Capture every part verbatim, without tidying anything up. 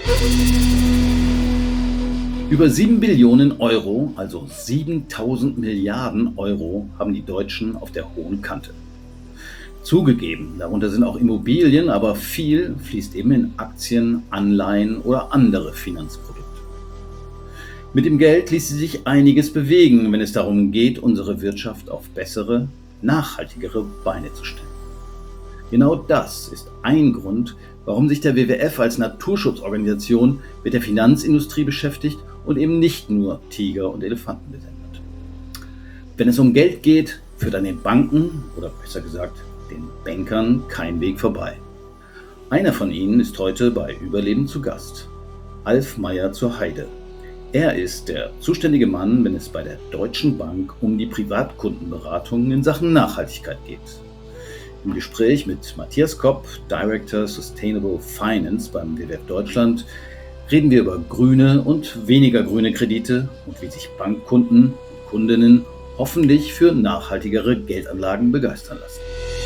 Über sieben Billionen Euro, also siebentausend Milliarden Euro, haben die Deutschen auf der hohen Kante. Zugegeben, darunter sind auch Immobilien, aber viel fließt eben in Aktien, Anleihen oder andere Finanzprodukte. Mit dem Geld ließe sich einiges bewegen, wenn es darum geht, unsere Wirtschaft auf bessere, nachhaltigere Beine zu stellen. Genau das ist ein Grund, warum sich der W W F als Naturschutzorganisation mit der Finanzindustrie beschäftigt und eben nicht nur Tiger und Elefanten besendet. Wenn es um Geld geht, führt an den Banken, oder besser gesagt den Bankern, kein Weg vorbei. Einer von ihnen ist heute bei Überleben zu Gast, Alf Meyer zur Heide. Er ist der zuständige Mann, wenn es bei der Deutschen Bank um die Privatkundenberatung in Sachen Nachhaltigkeit geht. Im Gespräch mit Matthias Kopp, Director Sustainable Finance beim W W F Deutschland, reden wir über grüne und weniger grüne Kredite und wie sich Bankkunden und Kundinnen hoffentlich für nachhaltigere Geldanlagen begeistern lassen.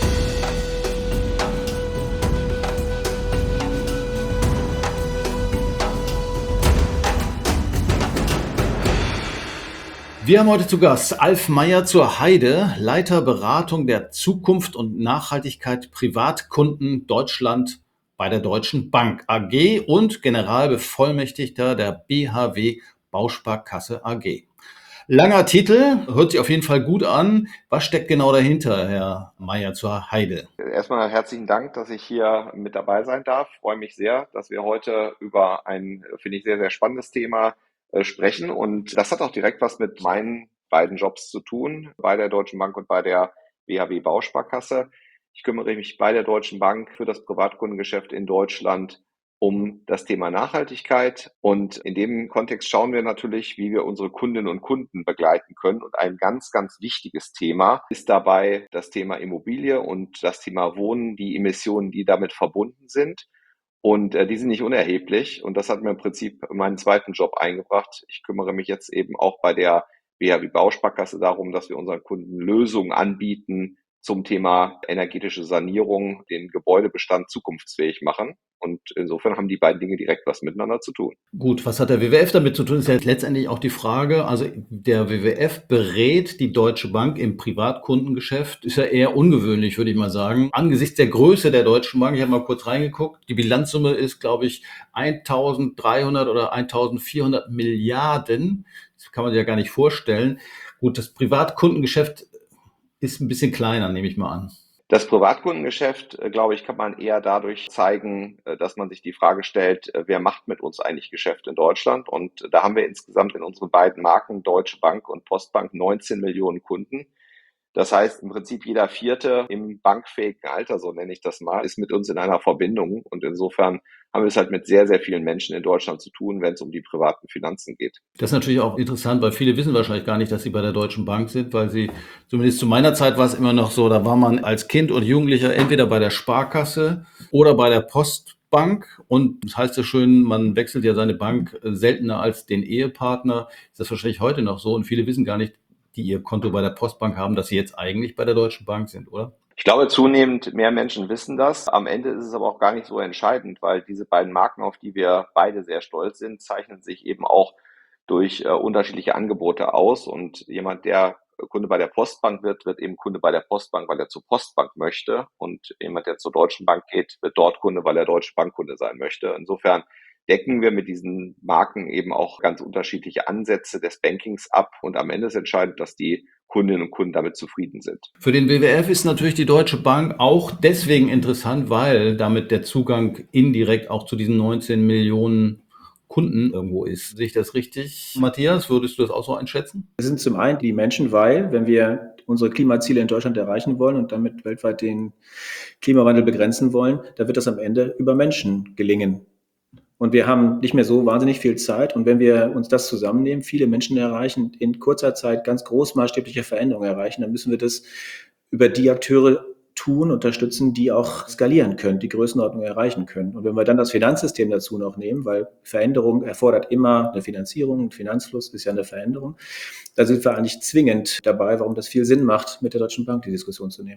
Wir haben heute zu Gast Alf Meyer zur Heide, Leiter Beratung der Zukunft und Nachhaltigkeit Privatkunden Deutschland bei der Deutschen Bank A G und Generalbevollmächtigter der B H W Bausparkasse A G. Langer Titel, hört sich auf jeden Fall gut an. Was steckt genau dahinter, Herr Meyer zur Heide? Erstmal herzlichen Dank, dass ich hier mit dabei sein darf. Ich freue mich sehr, dass wir heute über ein, finde ich, sehr, sehr spannendes Thema sprechen. Und das hat auch direkt was mit meinen beiden Jobs zu tun, bei der Deutschen Bank und bei der B H W Bausparkasse. Ich kümmere mich bei der Deutschen Bank für das Privatkundengeschäft in Deutschland um das Thema Nachhaltigkeit. Und in dem Kontext schauen wir natürlich, wie wir unsere Kundinnen und Kunden begleiten können. Und ein ganz, ganz wichtiges Thema ist dabei das Thema Immobilie und das Thema Wohnen, die Emissionen, die damit verbunden sind. Und äh, die sind nicht unerheblich. Und das hat mir im Prinzip meinen zweiten Job eingebracht. Ich kümmere mich jetzt eben auch bei der B H W Bausparkasse darum, dass wir unseren Kunden Lösungen anbieten zum Thema energetische Sanierung, den Gebäudebestand zukunftsfähig machen. Und insofern haben die beiden Dinge direkt was miteinander zu tun. Gut, was hat der W W F damit zu tun, ist ja letztendlich auch die Frage. Also der W W F berät die Deutsche Bank im Privatkundengeschäft. Ist ja eher ungewöhnlich, würde ich mal sagen. Angesichts der Größe der Deutschen Bank, ich habe mal kurz reingeguckt, die Bilanzsumme ist, glaube ich, eintausenddreihundert oder eintausendvierhundert Milliarden. Das kann man sich ja gar nicht vorstellen. Gut, das Privatkundengeschäft ist ein bisschen kleiner, nehme ich mal an. Das Privatkundengeschäft, glaube ich, kann man eher dadurch zeigen, dass man sich die Frage stellt, wer macht mit uns eigentlich Geschäft in Deutschland? Und da haben wir insgesamt in unseren beiden Marken, Deutsche Bank und Postbank, neunzehn Millionen Kunden. Das heißt, im Prinzip jeder Vierte im bankfähigen Alter, so nenne ich das mal, ist mit uns in einer Verbindung. Und insofern haben wir es halt mit sehr, sehr vielen Menschen in Deutschland zu tun, wenn es um die privaten Finanzen geht. Das ist natürlich auch interessant, weil viele wissen wahrscheinlich gar nicht, dass sie bei der Deutschen Bank sind, weil sie, zumindest zu meiner Zeit war es immer noch so, da war man als Kind und Jugendlicher entweder bei der Sparkasse oder bei der Postbank. Und das heißt so schön, man wechselt ja seine Bank seltener als den Ehepartner. Ist das wahrscheinlich heute noch so? Und viele wissen gar nicht, die ihr Konto bei der Postbank haben, dass sie jetzt eigentlich bei der Deutschen Bank sind, oder? Ich glaube, zunehmend mehr Menschen wissen das. Am Ende ist es aber auch gar nicht so entscheidend, weil diese beiden Marken, auf die wir beide sehr stolz sind, zeichnen sich eben auch durch äh, unterschiedliche Angebote aus. Und jemand, der Kunde bei der Postbank wird, wird eben Kunde bei der Postbank, weil er zur Postbank möchte. Und jemand, der zur Deutschen Bank geht, wird dort Kunde, weil er Deutsche Bankkunde sein möchte. Insofern decken wir mit diesen Marken eben auch ganz unterschiedliche Ansätze des Bankings ab. Und am Ende ist entscheidend, dass die Kundinnen und Kunden damit zufrieden sind. Für den W W F ist natürlich die Deutsche Bank auch deswegen interessant, weil damit der Zugang indirekt auch zu diesen neunzehn Millionen Kunden irgendwo ist. Sehe ich das richtig? Matthias, würdest du das auch so einschätzen? Es sind zum einen die Menschen, weil, wenn wir unsere Klimaziele in Deutschland erreichen wollen und damit weltweit den Klimawandel begrenzen wollen, da wird das am Ende über Menschen gelingen. Und wir haben nicht mehr so wahnsinnig viel Zeit. Und wenn wir uns das zusammennehmen, viele Menschen erreichen, in kurzer Zeit ganz großmaßstäbliche Veränderungen erreichen, dann müssen wir das über die Akteure tun, unterstützen, die auch skalieren können, die Größenordnung erreichen können. Und wenn wir dann das Finanzsystem dazu noch nehmen, weil Veränderung erfordert immer eine Finanzierung, ein Finanzfluss ist ja eine Veränderung, da sind wir eigentlich zwingend dabei, warum das viel Sinn macht, mit der Deutschen Bank die Diskussion zu nehmen.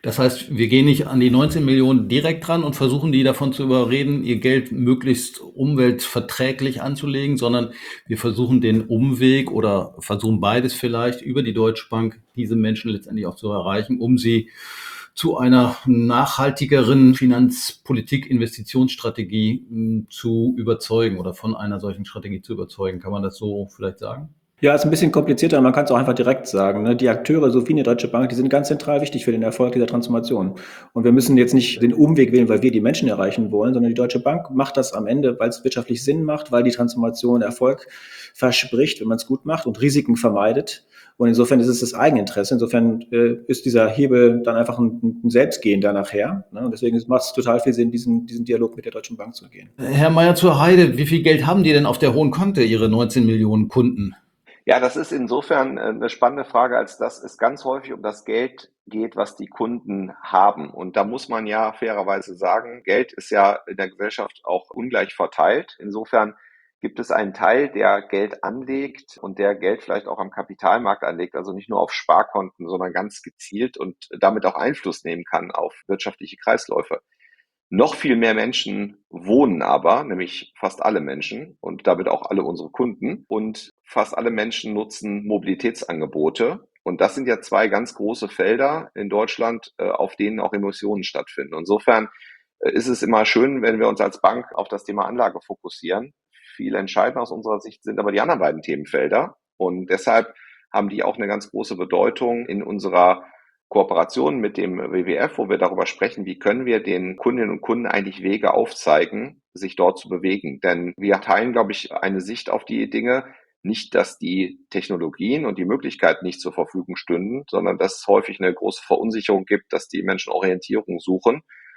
Das heißt, wir gehen nicht an die neunzehn Millionen direkt ran und versuchen die davon zu überreden, ihr Geld möglichst umweltverträglich anzulegen, sondern wir versuchen den Umweg oder versuchen beides vielleicht über die Deutsche Bank, diese Menschen letztendlich auch zu erreichen, um sie zu einer nachhaltigeren Finanzpolitik, Investitionsstrategie mh, zu überzeugen oder von einer solchen Strategie zu überzeugen. Kann man das so vielleicht sagen? Ja, ist ein bisschen komplizierter, man kann es auch einfach direkt sagen. Ne? Die Akteure, so wie die Deutsche Bank, die sind ganz zentral wichtig für den Erfolg dieser Transformation. Und wir müssen jetzt nicht den Umweg wählen, weil wir die Menschen erreichen wollen, sondern die Deutsche Bank macht das am Ende, weil es wirtschaftlich Sinn macht, weil die Transformation Erfolg verspricht, wenn man es gut macht und Risiken vermeidet. Und insofern ist es das Eigeninteresse. Insofern äh, ist dieser Hebel dann einfach ein, ein Selbstgehen da nachher. Ne? Und deswegen macht es total viel Sinn, diesen, diesen Dialog mit der Deutschen Bank zu gehen. Herr Meier zur Heide, wie viel Geld haben die denn auf der hohen Kante, Ihre neunzehn Millionen Kunden? Ja, das ist insofern eine spannende Frage, als dass es ganz häufig um das Geld geht, was die Kunden haben. Und da muss man ja fairerweise sagen, Geld ist ja in der Gesellschaft auch ungleich verteilt. Insofern gibt es einen Teil, der Geld anlegt und der Geld vielleicht auch am Kapitalmarkt anlegt, also nicht nur auf Sparkonten, sondern ganz gezielt und damit auch Einfluss nehmen kann auf wirtschaftliche Kreisläufe. Noch viel mehr Menschen wohnen aber, nämlich fast alle Menschen und damit auch alle unsere Kunden. Und fast alle Menschen nutzen Mobilitätsangebote. Und das sind ja zwei ganz große Felder in Deutschland, auf denen auch Emissionen stattfinden. Insofern ist es immer schön, wenn wir uns als Bank auf das Thema Anlage fokussieren. Viel entscheidender aus unserer Sicht sind aber die anderen beiden Themenfelder. Und deshalb haben die auch eine ganz große Bedeutung in unserer Kooperation mit dem W W F, wo wir darüber sprechen, wie können wir den Kundinnen und Kunden eigentlich Wege aufzeigen, sich dort zu bewegen. Denn wir teilen, glaube ich, eine Sicht auf die Dinge, nicht, dass die Technologien und die Möglichkeiten nicht zur Verfügung stünden, sondern dass es häufig eine große Verunsicherung gibt, dass die Menschen Orientierung suchen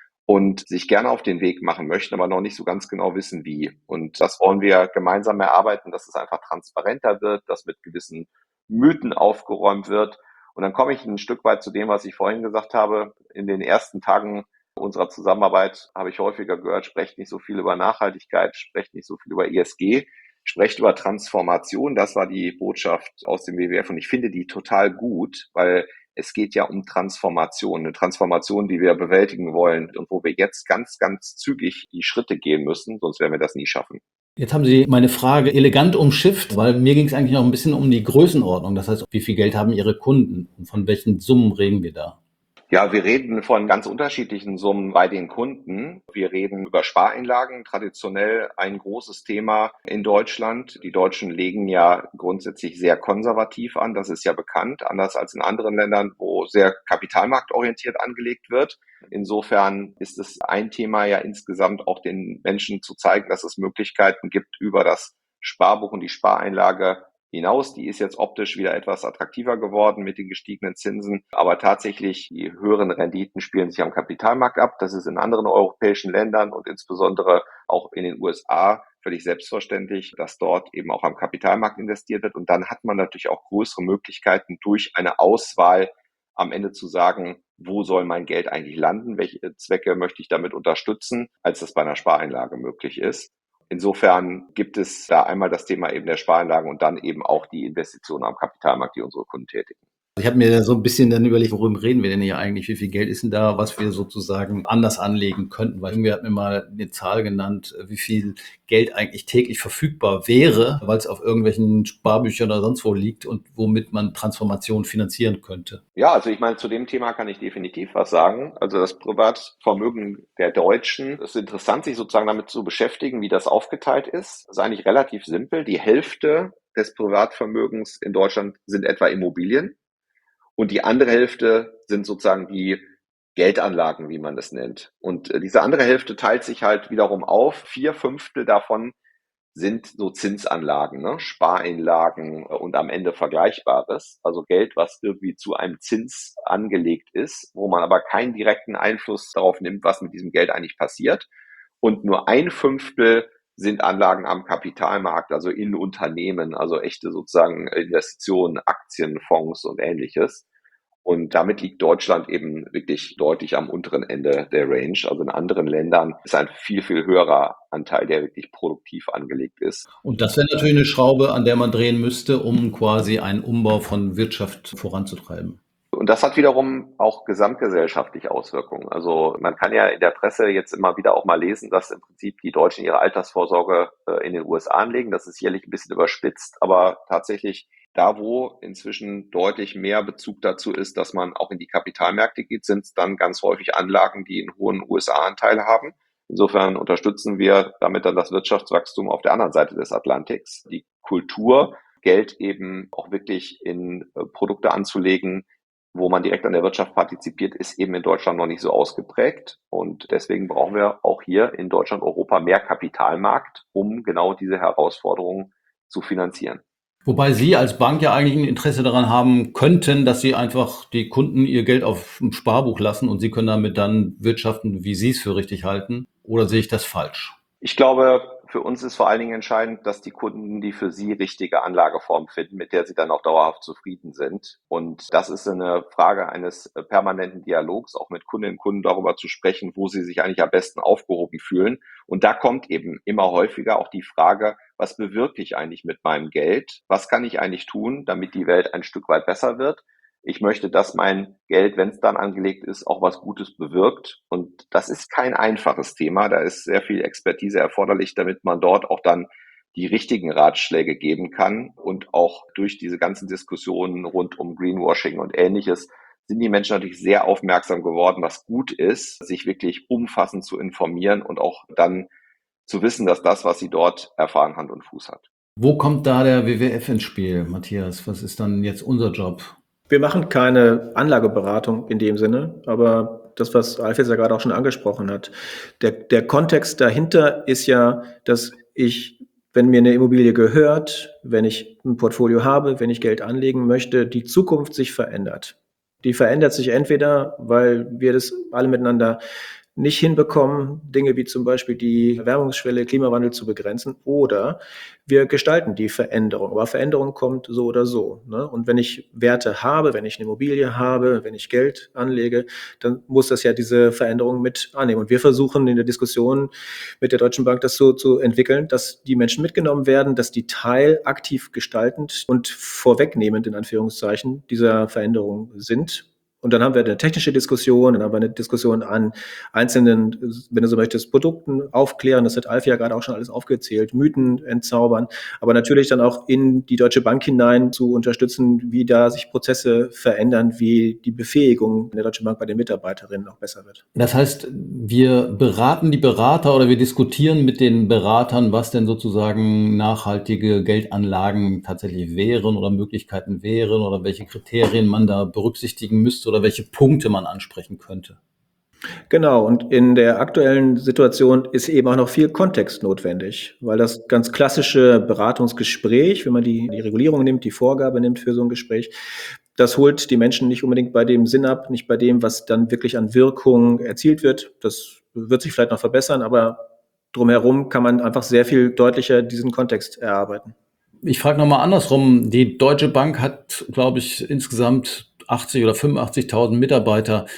und sich gerne auf den Weg machen möchten, aber noch nicht so ganz genau wissen, wie. Und das wollen wir gemeinsam erarbeiten, dass es einfach transparenter wird, dass mit gewissen Mythen aufgeräumt wird. Und dann komme ich ein Stück weit zu dem, was ich vorhin gesagt habe. In den ersten Tagen unserer Zusammenarbeit habe ich häufiger gehört, sprecht nicht so viel über Nachhaltigkeit, sprecht nicht so viel über E S G, sprecht über Transformation. Das war die Botschaft aus dem W W F und ich finde die total gut, weil es geht ja um Transformation, eine Transformation, die wir bewältigen wollen und wo wir jetzt ganz, ganz zügig die Schritte gehen müssen, sonst werden wir das nie schaffen. Jetzt haben Sie meine Frage elegant umschifft, weil mir ging es eigentlich noch ein bisschen um die Größenordnung. Das heißt, wie viel Geld haben Ihre Kunden und von welchen Summen reden wir da? Ja, wir reden von ganz unterschiedlichen Summen bei den Kunden. Wir reden über Spareinlagen, traditionell ein großes Thema in Deutschland. Die Deutschen legen ja grundsätzlich sehr konservativ an, das ist ja bekannt, anders als in anderen Ländern, wo sehr kapitalmarktorientiert angelegt wird. Insofern ist es ein Thema ja insgesamt auch den Menschen zu zeigen, dass es Möglichkeiten gibt über das Sparbuch und die Spareinlage hinaus. Die ist jetzt optisch wieder etwas attraktiver geworden mit den gestiegenen Zinsen. Aber tatsächlich, die höheren Renditen spielen sich am Kapitalmarkt ab. Das ist in anderen europäischen Ländern und insbesondere auch in den U S A völlig selbstverständlich, dass dort eben auch am Kapitalmarkt investiert wird. Und dann hat man natürlich auch größere Möglichkeiten durch eine Auswahl am Ende zu sagen, wo soll mein Geld eigentlich landen? Welche Zwecke möchte ich damit unterstützen, als das bei einer Spareinlage möglich ist? Insofern gibt es da einmal das Thema eben der Spareinlagen und dann eben auch die Investitionen am Kapitalmarkt, die unsere Kunden tätigen. Ich habe mir so ein bisschen dann überlegt, worüber reden wir denn hier eigentlich? Wie viel Geld ist denn da, was wir sozusagen anders anlegen könnten? Weil irgendwie hat mir mal eine Zahl genannt, wie viel Geld eigentlich täglich verfügbar wäre, weil es auf irgendwelchen Sparbüchern oder sonst wo liegt und womit man Transformation finanzieren könnte. Ja, also ich meine, zu dem Thema kann ich definitiv was sagen. Also das Privatvermögen der Deutschen, es ist interessant, sich sozusagen damit zu beschäftigen, wie das aufgeteilt ist. Das ist eigentlich relativ simpel. Die Hälfte des Privatvermögens in Deutschland sind etwa Immobilien. Und die andere Hälfte sind sozusagen die Geldanlagen, wie man das nennt. Und diese andere Hälfte teilt sich halt wiederum auf. Vier Fünftel davon sind so Zinsanlagen, ne? Spareinlagen und am Ende Vergleichbares. Also Geld, was irgendwie zu einem Zins angelegt ist, wo man aber keinen direkten Einfluss darauf nimmt, was mit diesem Geld eigentlich passiert. Und nur ein Fünftel sind Anlagen am Kapitalmarkt, also in Unternehmen, also echte sozusagen Investitionen, Aktien, Fonds und Ähnliches. Und damit liegt Deutschland eben wirklich deutlich am unteren Ende der Range. Also in anderen Ländern ist ein viel, viel höherer Anteil, der wirklich produktiv angelegt ist. Und das wäre natürlich eine Schraube, an der man drehen müsste, um quasi einen Umbau von Wirtschaft voranzutreiben. Und das hat wiederum auch gesamtgesellschaftliche Auswirkungen. Also man kann ja in der Presse jetzt immer wieder auch mal lesen, dass im Prinzip die Deutschen ihre Altersvorsorge äh, in den U S A anlegen. Das ist sicherlich ein bisschen überspitzt, aber tatsächlich da, wo inzwischen deutlich mehr Bezug dazu ist, dass man auch in die Kapitalmärkte geht, sind es dann ganz häufig Anlagen, die einen hohen U S A-Anteil haben. Insofern unterstützen wir damit dann das Wirtschaftswachstum auf der anderen Seite des Atlantiks. Die Kultur, Geld eben auch wirklich in äh, Produkte anzulegen, wo man direkt an der Wirtschaft partizipiert, ist eben in Deutschland noch nicht so ausgeprägt. Und deswegen brauchen wir auch hier in Deutschland, Europa mehr Kapitalmarkt, um genau diese Herausforderungen zu finanzieren. Wobei Sie als Bank ja eigentlich ein Interesse daran haben könnten, dass Sie einfach die Kunden ihr Geld auf dem Sparbuch lassen und Sie können damit dann wirtschaften, wie Sie es für richtig halten. Oder sehe ich das falsch? Ich glaube, für uns ist vor allen Dingen entscheidend, dass die Kunden die für sie richtige Anlageform finden, mit der sie dann auch dauerhaft zufrieden sind. Und das ist eine Frage eines permanenten Dialogs, auch mit Kundinnen und Kunden darüber zu sprechen, wo sie sich eigentlich am besten aufgehoben fühlen. Und da kommt eben immer häufiger auch die Frage, was bewirke ich eigentlich mit meinem Geld? Was kann ich eigentlich tun, damit die Welt ein Stück weit besser wird? Ich möchte, dass mein Geld, wenn es dann angelegt ist, auch was Gutes bewirkt. Und das ist kein einfaches Thema. Da ist sehr viel Expertise erforderlich, damit man dort auch dann die richtigen Ratschläge geben kann. Und auch durch diese ganzen Diskussionen rund um Greenwashing und Ähnliches sind die Menschen natürlich sehr aufmerksam geworden, was gut ist, sich wirklich umfassend zu informieren und auch dann zu wissen, dass das, was sie dort erfahren, Hand und Fuß hat. Wo kommt da der W W F ins Spiel, Matthias? Was ist dann jetzt unser Job? Wir machen keine Anlageberatung in dem Sinne, aber das, was Alf jetzt ja gerade auch schon angesprochen hat, der, der Kontext dahinter ist ja, dass ich, wenn mir eine Immobilie gehört, wenn ich ein Portfolio habe, wenn ich Geld anlegen möchte, die Zukunft sich verändert. Die verändert sich entweder, weil wir das alle miteinander nicht hinbekommen, Dinge wie zum Beispiel die Erwärmungsschwelle, Klimawandel zu begrenzen, oder wir gestalten die Veränderung. Aber Veränderung kommt so oder so, ne? Und wenn ich Werte habe, wenn ich eine Immobilie habe, wenn ich Geld anlege, dann muss das ja diese Veränderung mit annehmen. Und wir versuchen in der Diskussion mit der Deutschen Bank das so zu entwickeln, dass die Menschen mitgenommen werden, dass die Teil aktiv gestaltend und vorwegnehmend in Anführungszeichen dieser Veränderung sind. Und dann haben wir eine technische Diskussion, dann haben wir eine Diskussion an einzelnen, wenn du so möchtest, Produkten aufklären. Das hat Alf ja gerade auch schon alles aufgezählt, Mythen entzaubern, aber natürlich dann auch in die Deutsche Bank hinein zu unterstützen, wie da sich Prozesse verändern, wie die Befähigung der Deutschen Bank bei den Mitarbeiterinnen auch besser wird. Das heißt, wir beraten die Berater oder wir diskutieren mit den Beratern, was denn sozusagen nachhaltige Geldanlagen tatsächlich wären oder Möglichkeiten wären oder welche Kriterien man da berücksichtigen müsste oder welche Punkte man ansprechen könnte. Genau, und in der aktuellen Situation ist eben auch noch viel Kontext notwendig, weil das ganz klassische Beratungsgespräch, wenn man die, die Regulierung nimmt, die Vorgabe nimmt für so ein Gespräch, das holt die Menschen nicht unbedingt bei dem Sinn ab, nicht bei dem, was dann wirklich an Wirkung erzielt wird. Das wird sich vielleicht noch verbessern, aber drumherum kann man einfach sehr viel deutlicher diesen Kontext erarbeiten. Ich frage nochmal andersrum. Die Deutsche Bank hat, glaube ich, insgesamt achtzig oder fünfundachtzigtausend Mitarbeiter.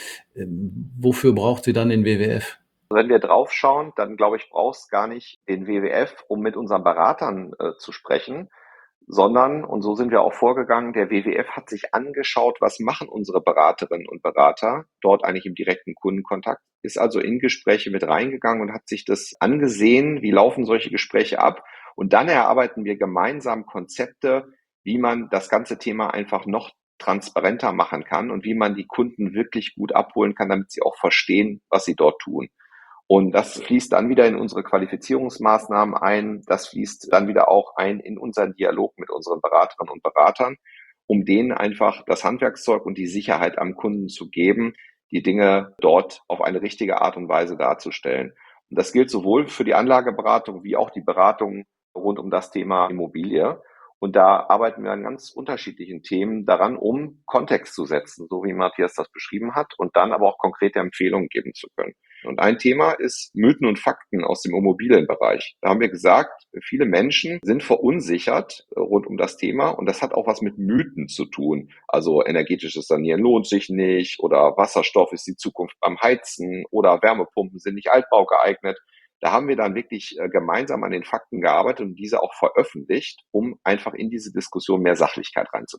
Wofür braucht sie dann den W W F? Wenn wir drauf schauen, dann glaube ich, braucht es gar nicht den W W F, um mit unseren Beratern äh, zu sprechen, sondern, und so sind wir auch vorgegangen, der W W F hat sich angeschaut, was machen unsere Beraterinnen und Berater dort eigentlich im direkten Kundenkontakt, ist also in Gespräche mit reingegangen und hat sich das angesehen, wie laufen solche Gespräche ab. Und dann erarbeiten wir gemeinsam Konzepte, wie man das ganze Thema einfach noch transparenter machen kann und wie man die Kunden wirklich gut abholen kann, damit sie auch verstehen, was sie dort tun. Und das fließt dann wieder in unsere Qualifizierungsmaßnahmen ein. Das fließt dann wieder auch ein in unseren Dialog mit unseren Beraterinnen und Beratern, um denen einfach das Handwerkszeug und die Sicherheit am Kunden zu geben, die Dinge dort auf eine richtige Art und Weise darzustellen. Und das gilt sowohl für die Anlageberatung wie auch die Beratung rund um das Thema Immobilie. Und da arbeiten wir an ganz unterschiedlichen Themen daran, um Kontext zu setzen, so wie Matthias das beschrieben hat, und dann aber auch konkrete Empfehlungen geben zu können. Und ein Thema ist Mythen und Fakten aus dem Immobilienbereich. Da haben wir gesagt, viele Menschen sind verunsichert rund um das Thema und das hat auch was mit Mythen zu tun. Also energetisches Sanieren lohnt sich nicht oder Wasserstoff ist die Zukunft beim Heizen oder Wärmepumpen sind nicht Altbau geeignet. Da haben wir dann wirklich gemeinsam an den Fakten gearbeitet und diese auch veröffentlicht, um einfach in diese Diskussion mehr Sachlichkeit reinzubringen.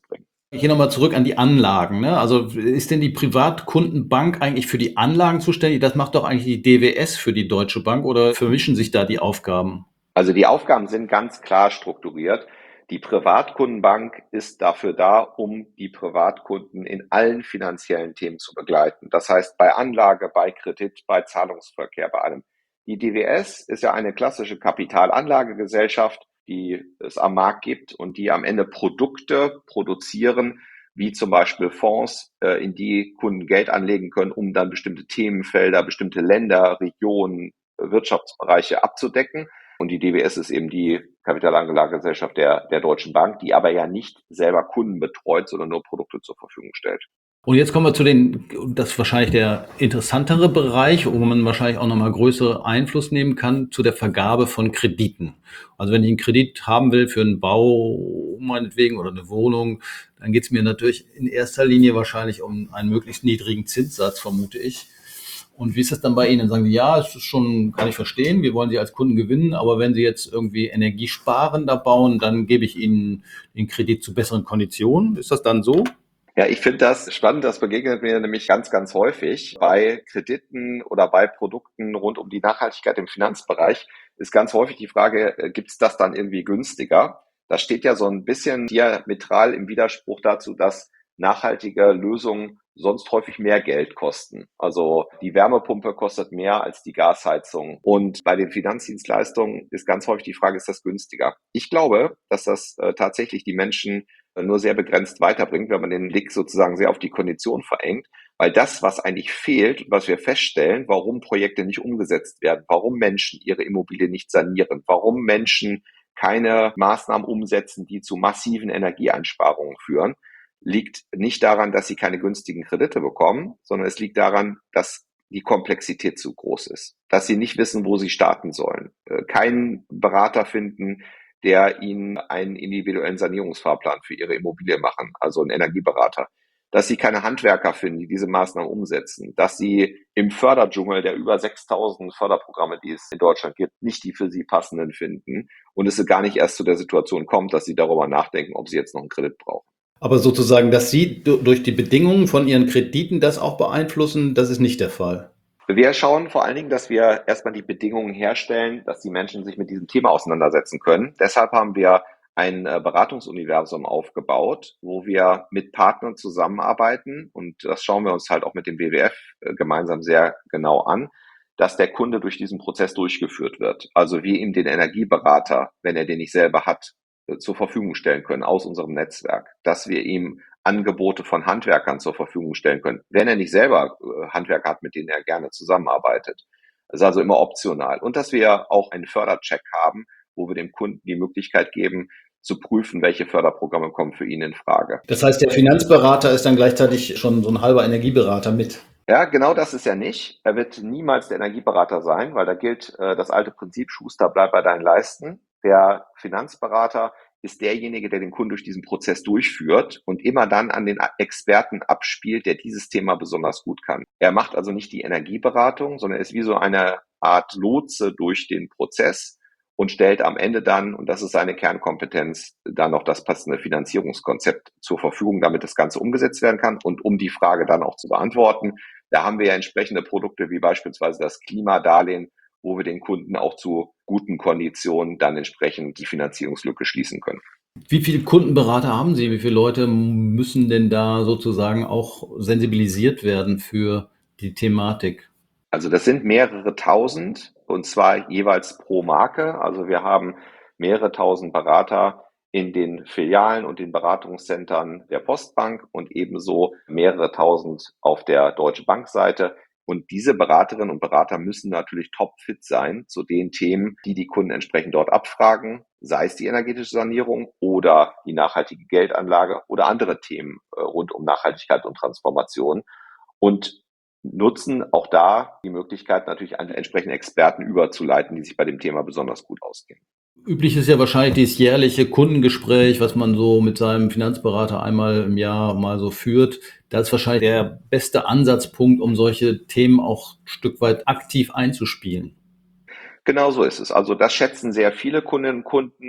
Ich gehe nochmal zurück an die Anlagen. Ne? Also ist denn die Privatkundenbank eigentlich für die Anlagen zuständig? Das macht doch eigentlich die D W S für die Deutsche Bank, oder vermischen sich da die Aufgaben? Also die Aufgaben sind ganz klar strukturiert. Die Privatkundenbank ist dafür da, um die Privatkunden in allen finanziellen Themen zu begleiten. Das heißt bei Anlage, bei Kredit, bei Zahlungsverkehr, bei allem. Die D W S ist ja eine klassische Kapitalanlagegesellschaft, die es am Markt gibt und die am Ende Produkte produzieren, wie zum Beispiel Fonds, äh, in die Kunden Geld anlegen können, um dann bestimmte Themenfelder, bestimmte Länder, Regionen, Wirtschaftsbereiche abzudecken. Und die D W S ist eben die Kapitalanlagegesellschaft der, der Deutschen Bank, die aber ja nicht selber Kunden betreut, sondern nur Produkte zur Verfügung stellt. Und jetzt kommen wir zu den, das ist wahrscheinlich der interessantere Bereich, wo man wahrscheinlich auch nochmal größere Einfluss nehmen kann, zu der Vergabe von Krediten. Also wenn ich einen Kredit haben will für einen Bau, meinetwegen, oder eine Wohnung, dann geht es mir natürlich in erster Linie wahrscheinlich um einen möglichst niedrigen Zinssatz, vermute ich. Und wie ist das dann bei Ihnen? Dann sagen Sie, ja, es ist schon, kann ich verstehen, wir wollen Sie als Kunden gewinnen, aber wenn Sie jetzt irgendwie energiesparender bauen, dann gebe ich Ihnen den Kredit zu besseren Konditionen. Ist das dann so? Ja, ich finde das spannend. Das begegnet mir nämlich ganz, ganz häufig. Bei Krediten oder bei Produkten rund um die Nachhaltigkeit im Finanzbereich ist ganz häufig die Frage, äh, gibt es das dann irgendwie günstiger? Das steht ja so ein bisschen diametral im Widerspruch dazu, dass nachhaltige Lösungen sonst häufig mehr Geld kosten. Also die Wärmepumpe kostet mehr als die Gasheizung. Und bei den Finanzdienstleistungen ist ganz häufig die Frage, ist das günstiger? Ich glaube, dass das äh, tatsächlich die Menschen äh, nur sehr begrenzt weiterbringt, wenn man den Blick sozusagen sehr auf die Kondition verengt. Weil das, was eigentlich fehlt, was wir feststellen, warum Projekte nicht umgesetzt werden, warum Menschen ihre Immobilie nicht sanieren, warum Menschen keine Maßnahmen umsetzen, die zu massiven Energieeinsparungen führen, liegt nicht daran, dass sie keine günstigen Kredite bekommen, sondern es liegt daran, dass die Komplexität zu groß ist, dass sie nicht wissen, wo sie starten sollen, keinen Berater finden, der ihnen einen individuellen Sanierungsfahrplan für ihre Immobilie machen, also einen Energieberater, dass sie keine Handwerker finden, die diese Maßnahmen umsetzen, dass sie im Förderdschungel der über sechstausend Förderprogramme, die es in Deutschland gibt, nicht die für sie passenden finden und es gar nicht erst zu der Situation kommt, dass sie darüber nachdenken, ob sie jetzt noch einen Kredit brauchen. Aber sozusagen, dass Sie durch die Bedingungen von Ihren Krediten das auch beeinflussen, das ist nicht der Fall. Wir schauen vor allen Dingen, dass wir erstmal die Bedingungen herstellen, dass die Menschen sich mit diesem Thema auseinandersetzen können. Deshalb haben wir ein Beratungsuniversum aufgebaut, wo wir mit Partnern zusammenarbeiten. Und das schauen wir uns halt auch mit dem B W F gemeinsam sehr genau an, dass der Kunde durch diesen Prozess durchgeführt wird. Also wir ihm den Energieberater, wenn er den nicht selber hat, zur Verfügung stellen können aus unserem Netzwerk, dass wir ihm Angebote von Handwerkern zur Verfügung stellen können, wenn er nicht selber Handwerker hat, mit denen er gerne zusammenarbeitet. Das ist also immer optional. Und dass wir auch einen Fördercheck haben, wo wir dem Kunden die Möglichkeit geben, zu prüfen, welche Förderprogramme kommen für ihn in Frage. Das heißt, der Finanzberater ist dann gleichzeitig schon so ein halber Energieberater mit. Ja, genau das ist er nicht. Er wird niemals der Energieberater sein, weil da gilt äh, das alte Prinzip, Schuster, bleib bei deinen Leisten. Der Finanzberater ist derjenige, der den Kunden durch diesen Prozess durchführt und immer dann an den Experten abspielt, der dieses Thema besonders gut kann. Er macht also nicht die Energieberatung, sondern ist wie so eine Art Lotse durch den Prozess und stellt am Ende dann, und das ist seine Kernkompetenz, dann noch das passende Finanzierungskonzept zur Verfügung, damit das Ganze umgesetzt werden kann. Und um die Frage dann auch zu beantworten, da haben wir ja entsprechende Produkte wie beispielsweise das Klimadarlehen, wo wir den Kunden auch zu guten Konditionen dann entsprechend die Finanzierungslücke schließen können. Wie viele Kundenberater haben Sie? Wie viele Leute müssen denn da sozusagen auch sensibilisiert werden für die Thematik? Also das sind mehrere tausend und zwar jeweils pro Marke. Also wir haben mehrere tausend Berater in den Filialen und den Beratungszentren der Postbank und ebenso mehrere tausend auf der Deutsche Bank-Seite. Und diese Beraterinnen und Berater müssen natürlich topfit sein zu den Themen, die die Kunden entsprechend dort abfragen, sei es die energetische Sanierung oder die nachhaltige Geldanlage oder andere Themen rund um Nachhaltigkeit und Transformation und nutzen auch da die Möglichkeit, natürlich an entsprechende Experten überzuleiten, die sich bei dem Thema besonders gut auskennen. Üblich ist ja wahrscheinlich dieses jährliche Kundengespräch, was man so mit seinem Finanzberater einmal im Jahr mal so führt. Das ist wahrscheinlich der beste Ansatzpunkt, um solche Themen auch ein Stück weit aktiv einzuspielen. Genau so ist es. Also das schätzen sehr viele Kundinnen und Kunden,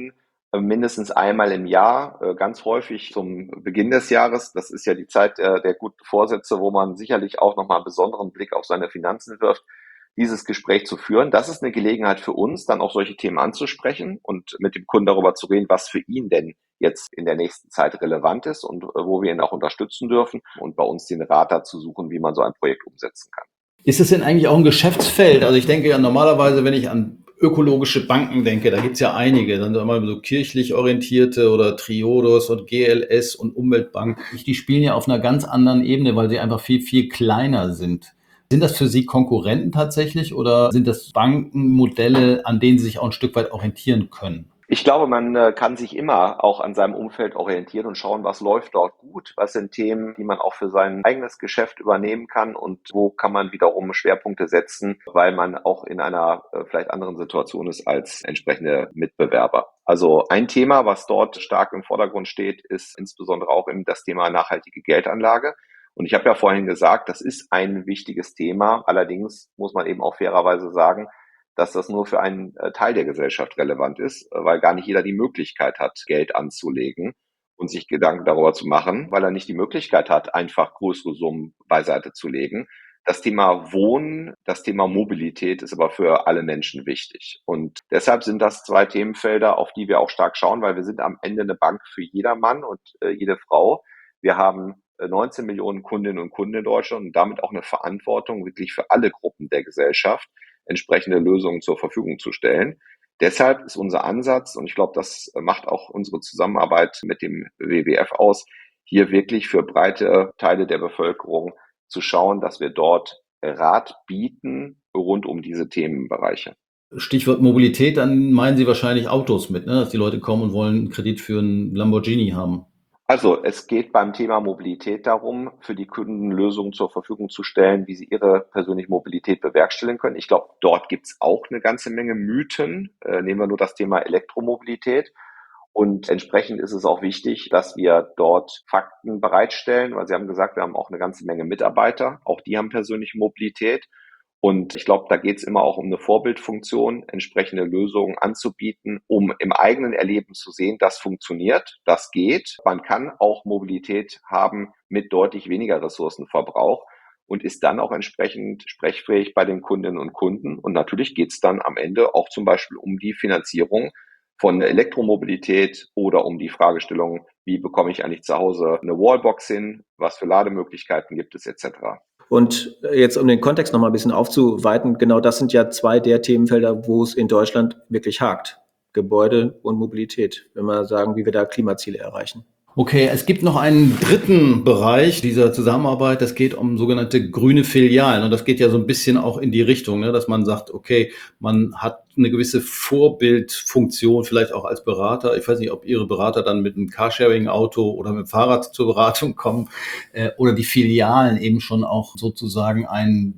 mindestens einmal im Jahr, ganz häufig zum Beginn des Jahres. Das ist ja die Zeit der, der guten Vorsätze, wo man sicherlich auch nochmal einen besonderen Blick auf seine Finanzen wirft, dieses Gespräch zu führen. Das ist eine Gelegenheit für uns, dann auch solche Themen anzusprechen und mit dem Kunden darüber zu reden, was für ihn denn jetzt in der nächsten Zeit relevant ist und wo wir ihn auch unterstützen dürfen und bei uns den Rat dazu suchen, wie man so ein Projekt umsetzen kann. Ist es denn eigentlich auch ein Geschäftsfeld? Also ich denke ja normalerweise, wenn ich an ökologische Banken denke, da gibt's ja einige, dann mal so kirchlich orientierte oder Triodos und G L S und Umweltbank. Die spielen ja auf einer ganz anderen Ebene, weil sie einfach viel, viel kleiner sind. Sind das für Sie Konkurrenten tatsächlich oder sind das Bankenmodelle, an denen Sie sich auch ein Stück weit orientieren können? Ich glaube, man äh, kann sich immer auch an seinem Umfeld orientieren und schauen, was läuft dort gut, was sind Themen, die man auch für sein eigenes Geschäft übernehmen kann und wo kann man wiederum Schwerpunkte setzen, weil man auch in einer äh, vielleicht anderen Situation ist als entsprechende Mitbewerber. Also ein Thema, was dort stark im Vordergrund steht, ist insbesondere auch eben das Thema nachhaltige Geldanlage. Und ich habe ja vorhin gesagt, das ist ein wichtiges Thema. Allerdings muss man eben auch fairerweise sagen, dass das nur für einen Teil der Gesellschaft relevant ist, weil gar nicht jeder die Möglichkeit hat, Geld anzulegen und sich Gedanken darüber zu machen, weil er nicht die Möglichkeit hat, einfach größere Summen beiseite zu legen. Das Thema Wohnen, das Thema Mobilität ist aber für alle Menschen wichtig. Und deshalb sind das zwei Themenfelder, auf die wir auch stark schauen, weil wir sind am Ende eine Bank für jedermann und äh, jede Frau. Wir haben neunzehn Millionen Kundinnen und Kunden in Deutschland und damit auch eine Verantwortung wirklich für alle Gruppen der Gesellschaft, entsprechende Lösungen zur Verfügung zu stellen. Deshalb ist unser Ansatz, und ich glaube, das macht auch unsere Zusammenarbeit mit dem W W F aus, hier wirklich für breite Teile der Bevölkerung zu schauen, dass wir dort Rat bieten rund um diese Themenbereiche. Stichwort Mobilität, dann meinen Sie wahrscheinlich Autos mit, ne? Dass die Leute kommen und wollen einen Kredit für einen Lamborghini haben. Also es geht beim Thema Mobilität darum, für die Kunden Lösungen zur Verfügung zu stellen, wie sie ihre persönliche Mobilität bewerkstelligen können. Ich glaube, dort gibt's auch eine ganze Menge Mythen. Äh, nehmen wir nur das Thema Elektromobilität. Und entsprechend ist es auch wichtig, dass wir dort Fakten bereitstellen, weil Sie haben gesagt, wir haben auch eine ganze Menge Mitarbeiter. Auch die haben persönliche Mobilität. Und ich glaube, da geht es immer auch um eine Vorbildfunktion, entsprechende Lösungen anzubieten, um im eigenen Erleben zu sehen, das funktioniert, das geht. Man kann auch Mobilität haben mit deutlich weniger Ressourcenverbrauch und ist dann auch entsprechend sprechfähig bei den Kundinnen und Kunden. Und natürlich geht es dann am Ende auch zum Beispiel um die Finanzierung von Elektromobilität oder um die Fragestellung, wie bekomme ich eigentlich zu Hause eine Wallbox hin, was für Lademöglichkeiten gibt es et cetera. Und jetzt, um den Kontext noch mal ein bisschen aufzuweiten, genau das sind ja zwei der Themenfelder, wo es in Deutschland wirklich hakt. Gebäude und Mobilität, wenn wir sagen, wie wir da Klimaziele erreichen. Okay, es gibt noch einen dritten Bereich dieser Zusammenarbeit, das geht um sogenannte grüne Filialen und das geht ja so ein bisschen auch in die Richtung, ne, dass man sagt, okay, man hat eine gewisse Vorbildfunktion, vielleicht auch als Berater. Ich weiß nicht, ob Ihre Berater dann mit einem Carsharing-Auto oder mit dem Fahrrad zur Beratung kommen äh, oder die Filialen eben schon auch sozusagen ein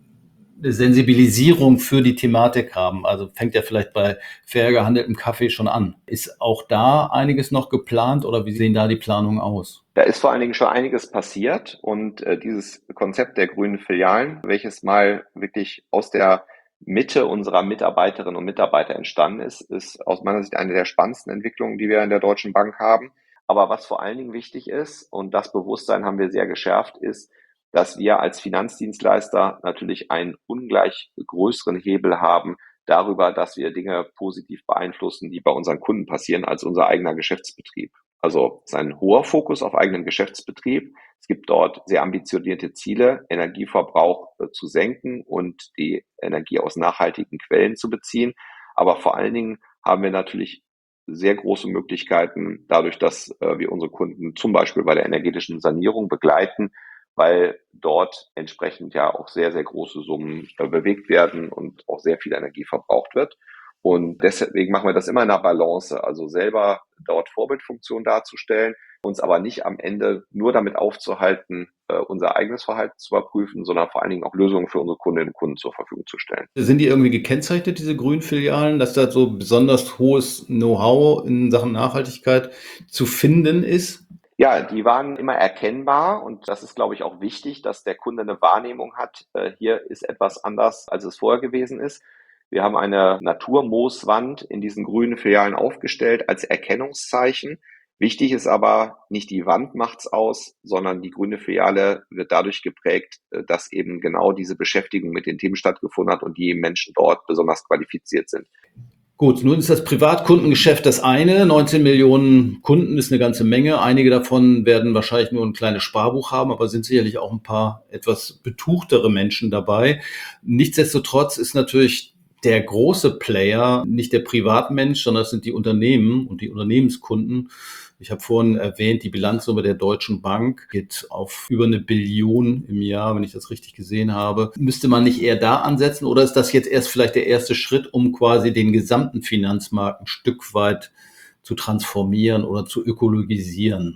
eine Sensibilisierung für die Thematik haben. Also fängt ja vielleicht bei fair gehandeltem Kaffee schon an. Ist auch da einiges noch geplant oder wie sehen da die Planungen aus? Da ist vor allen Dingen schon einiges passiert und äh, dieses Konzept der grünen Filialen, welches mal wirklich aus der Mitte unserer Mitarbeiterinnen und Mitarbeiter entstanden ist, ist aus meiner Sicht eine der spannendsten Entwicklungen, die wir in der Deutschen Bank haben. Aber was vor allen Dingen wichtig ist, und das Bewusstsein haben wir sehr geschärft, ist, dass wir als Finanzdienstleister natürlich einen ungleich größeren Hebel haben darüber, dass wir Dinge positiv beeinflussen, die bei unseren Kunden passieren, als unser eigener Geschäftsbetrieb. Also es ist ein hoher Fokus auf eigenen Geschäftsbetrieb. Es gibt dort sehr ambitionierte Ziele, Energieverbrauch äh, zu senken und die Energie aus nachhaltigen Quellen zu beziehen. Aber vor allen Dingen haben wir natürlich sehr große Möglichkeiten, dadurch, dass äh, wir unsere Kunden zum Beispiel bei der energetischen Sanierung begleiten, weil dort entsprechend ja auch sehr, sehr große Summen äh, bewegt werden und auch sehr viel Energie verbraucht wird. Und deswegen machen wir das immer in einer Balance, also selber dort Vorbildfunktion darzustellen, uns aber nicht am Ende nur damit aufzuhalten, äh, unser eigenes Verhalten zu überprüfen, sondern vor allen Dingen auch Lösungen für unsere Kundinnen und Kunden zur Verfügung zu stellen. Sind die irgendwie gekennzeichnet, diese grünen Filialen, dass da so besonders hohes Know-how in Sachen Nachhaltigkeit zu finden ist? Ja, die waren immer erkennbar und das ist, glaube ich, auch wichtig, dass der Kunde eine Wahrnehmung hat, äh, hier ist etwas anders, als es vorher gewesen ist. Wir haben eine Naturmooswand in diesen grünen Filialen aufgestellt als Erkennungszeichen. Wichtig ist aber, nicht die Wand macht's aus, sondern die grüne Filiale wird dadurch geprägt, dass eben genau diese Beschäftigung mit den Themen stattgefunden hat und die Menschen dort besonders qualifiziert sind. Gut, nun ist das Privatkundengeschäft das eine. neunzehn Millionen Kunden ist eine ganze Menge. Einige davon werden wahrscheinlich nur ein kleines Sparbuch haben, aber sind sicherlich auch ein paar etwas betuchtere Menschen dabei. Nichtsdestotrotz ist natürlich der große Player nicht der Privatmensch, sondern es sind die Unternehmen und die Unternehmenskunden. Ich habe vorhin erwähnt, die Bilanzsumme der Deutschen Bank geht auf über eine Billion im Jahr, wenn ich das richtig gesehen habe. Müsste man nicht eher da ansetzen oder ist das jetzt erst vielleicht der erste Schritt, um quasi den gesamten Finanzmarkt ein Stück weit zu transformieren oder zu ökologisieren?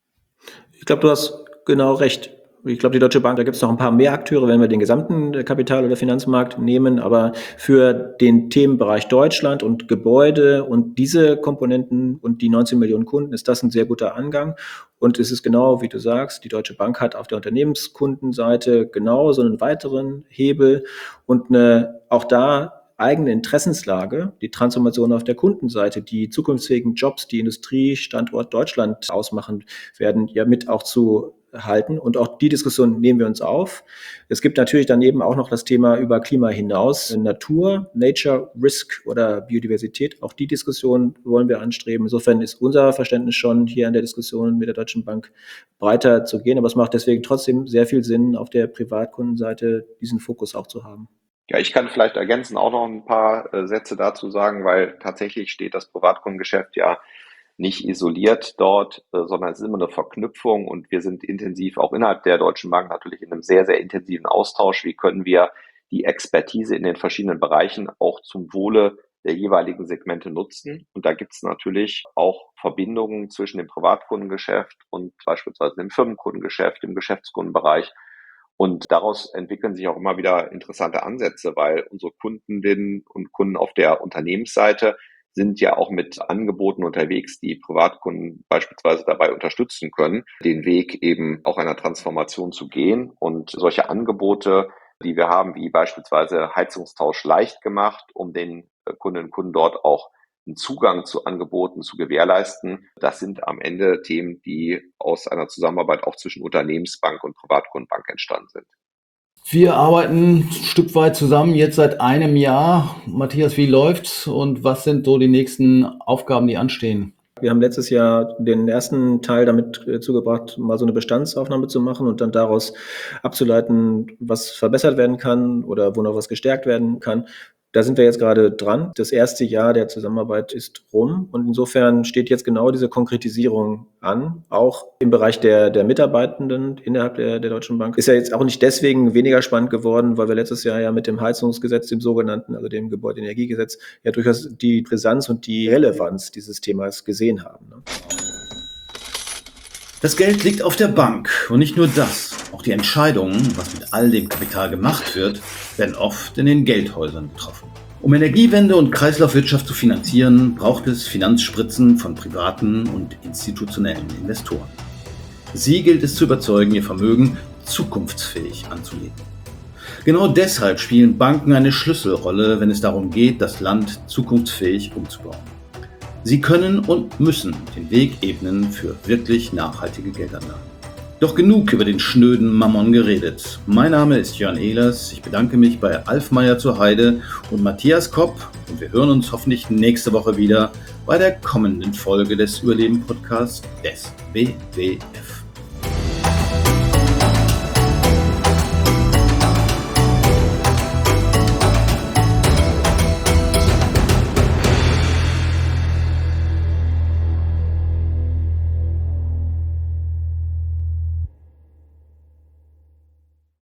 Ich glaube, du hast genau recht. Ich glaube, die Deutsche Bank, da gibt es noch ein paar mehr Akteure, wenn wir den gesamten Kapital- oder Finanzmarkt nehmen. Aber für den Themenbereich Deutschland und Gebäude und diese Komponenten und die neunzehn Millionen Kunden ist das ein sehr guter Angang. Und es ist genau, wie du sagst, die Deutsche Bank hat auf der Unternehmenskundenseite genau so einen weiteren Hebel und eine, auch da eigene Interessenslage, die Transformation auf der Kundenseite, die zukunftsfähigen Jobs, die Industriestandort Deutschland ausmachen werden, ja mit auch zu halten. Und auch die Diskussion nehmen wir uns auf. Es gibt natürlich daneben auch noch das Thema über Klima hinaus, Natur, Nature, Risk oder Biodiversität. Auch die Diskussion wollen wir anstreben. Insofern ist unser Verständnis schon hier an der Diskussion mit der Deutschen Bank breiter zu gehen. Aber es macht deswegen trotzdem sehr viel Sinn, auf der Privatkundenseite diesen Fokus auch zu haben. Ja, ich kann vielleicht ergänzend auch noch ein paar äh, Sätze dazu sagen, weil tatsächlich steht das Privatkundengeschäft ja nicht isoliert dort, äh, sondern es ist immer eine Verknüpfung und wir sind intensiv auch innerhalb der Deutschen Bank natürlich in einem sehr, sehr intensiven Austausch. Wie können wir die Expertise in den verschiedenen Bereichen auch zum Wohle der jeweiligen Segmente nutzen? Und da gibt es natürlich auch Verbindungen zwischen dem Privatkundengeschäft und beispielsweise dem Firmenkundengeschäft, dem Geschäftskundenbereich. Und daraus entwickeln sich auch immer wieder interessante Ansätze, weil unsere Kundinnen und Kunden auf der Unternehmensseite sind ja auch mit Angeboten unterwegs, die Privatkunden beispielsweise dabei unterstützen können, den Weg eben auch einer Transformation zu gehen. Und solche Angebote, die wir haben, wie beispielsweise Heizungstausch leicht gemacht, um den Kundinnen und Kunden dort auch einen Zugang zu Angeboten zu gewährleisten, das sind am Ende Themen, die aus einer Zusammenarbeit auch zwischen Unternehmensbank und Privatkundenbank entstanden sind. Wir arbeiten ein Stück weit zusammen, jetzt seit einem Jahr. Matthias, wie läuft's und was sind so die nächsten Aufgaben, die anstehen? Wir haben letztes Jahr den ersten Teil damit zugebracht, mal so eine Bestandsaufnahme zu machen und dann daraus abzuleiten, was verbessert werden kann oder wo noch was gestärkt werden kann. Da sind wir jetzt gerade dran. Das erste Jahr der Zusammenarbeit ist rum und insofern steht jetzt genau diese Konkretisierung an. Auch im Bereich der, der Mitarbeitenden innerhalb der, der Deutschen Bank ist ja jetzt auch nicht deswegen weniger spannend geworden, weil wir letztes Jahr ja mit dem Heizungsgesetz, dem sogenannten, also dem Gebäudeenergiegesetz, ja durchaus die Brisanz und die Relevanz dieses Themas gesehen haben. Ne? Das Geld liegt auf der Bank und nicht nur das. Auch die Entscheidungen, was mit all dem Kapital gemacht wird, werden oft in den Geldhäusern getroffen. Um Energiewende und Kreislaufwirtschaft zu finanzieren, braucht es Finanzspritzen von privaten und institutionellen Investoren. Sie gilt es zu überzeugen, ihr Vermögen zukunftsfähig anzulegen. Genau deshalb spielen Banken eine Schlüsselrolle, wenn es darum geht, das Land zukunftsfähig umzubauen. Sie können und müssen den Weg ebnen für wirklich nachhaltige Geldanlagen. Doch genug über den schnöden Mammon geredet. Mein Name ist Jörn Ehlers. Ich bedanke mich bei Alf Meier zur Heide und Matthias Kopp und wir hören uns hoffentlich nächste Woche wieder bei der kommenden Folge des Überleben-Podcasts des B W F.